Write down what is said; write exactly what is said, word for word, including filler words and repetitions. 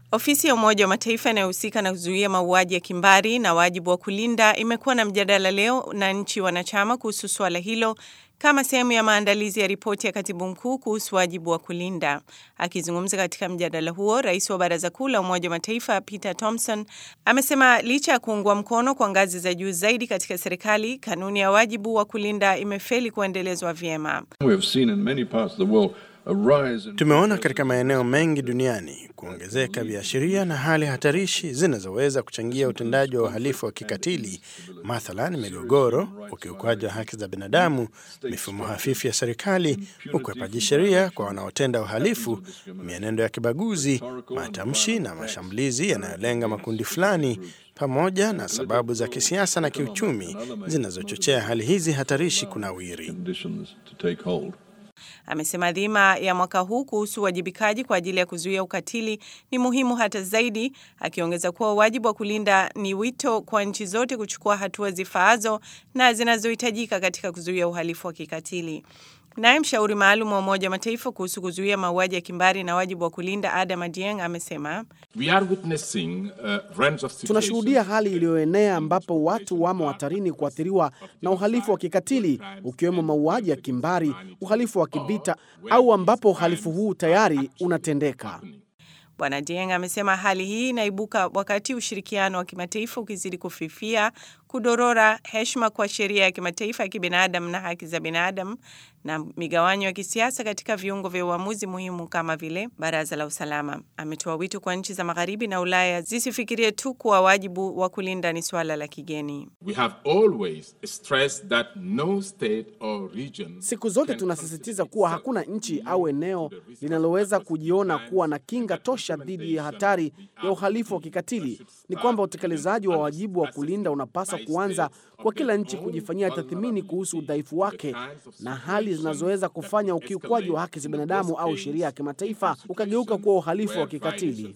Ofisi ya Umoja wa Mataifa inayohusika na kuzuia mauaji ya kimbari na wajibu wa kulinda imekuwa na mjadala leo na nchi wanachama kuhusu suala hilo kama sehemu ya maandalizi ya ripoti ya Katibu Mkuu kuhusu wajibu wa kulinda. Akizungumza katika mjadala huo, Rais wa Baraza Kuu la Umoja wa Mataifa Peter Thompson amesema licha ya kuungwa mkono kwa ngazi za juu zaidi katika serikali, kanuni ya wajibu wa kulinda imefeli kuendelezwa vyema. Tumeona katika maeneo mengi duniani kuongezeka viashiria na hali hatarishi zinazoweza kuchangia utendaji wa uhalifu wa kikatili, mathalan migogoro, ukiukwaji wa haki za binadamu, mifumo hafifu ya serikali, ukwepaji sheria kwa wanaotenda uhalifu, mienendo ya kibaguzi, matamshi na mashambulizi yanayolenga makundi fulani, pamoja na sababu za kisiasa na kiuchumi zinazochochea hali hizi hatarishi kunawiri. Amesema dhima ya mwaka huu kuhusu uwajibikaji kwa ajili ya kuzuia ukatili ni muhimu hata zaidi, akiongeza kuwa wajibu wa kulinda ni wito kwa nchi zote kuchukua hatua zifaazo na zinazohitajika katika kuzuia uhalifu wa kikatili. Naye mshauri maalum wa Umoja wa Mataifa kuhusu kuzuia mauaji ya kimbari na wajibu wa kulinda Adama Dieng amesema, tunashuhudia hali iliyoenea ambapo watu wamo hatarini kuathiriwa na uhalifu wa kikatili, ukiwemo mauaji ya kimbari, uhalifu wa kivita au ambapo uhalifu huu tayari unatendeka. Bwana Dieng amesema hali hii inaibuka wakati ushirikiano wa kimataifa ukizidi kufifia, kudorora, heshima kwa sheria ya kimataifa ya kibinadamu na haki za binadamu, na migawanyo ya kisiasa katika viungo vya uamuzi muhimu kama vile Baraza la Usalama. Ametoa wito kwa nchi za Magharibi na Ulaya zisifikirie tu kuwa wajibu wa kulinda ni swala la kigeni. We have always stressed that no state or region. Siku zote tunasisitiza kuwa hakuna nchi au eneo linaloweza kujiona kuwa na kinga tosha dhidi ya hatari ya uhalifu wa kikatili. Ni kwamba utekelezaji wa wajibu wa kulinda unapaswa kuanza kwa kila nchi kujifanyia tathmini kuhusu udhaifu wake na hali zinazoweza kufanya ukiukwaji wa haki za binadamu au sheria ya kimataifa ukageuka kuwa uhalifu wa kikatili.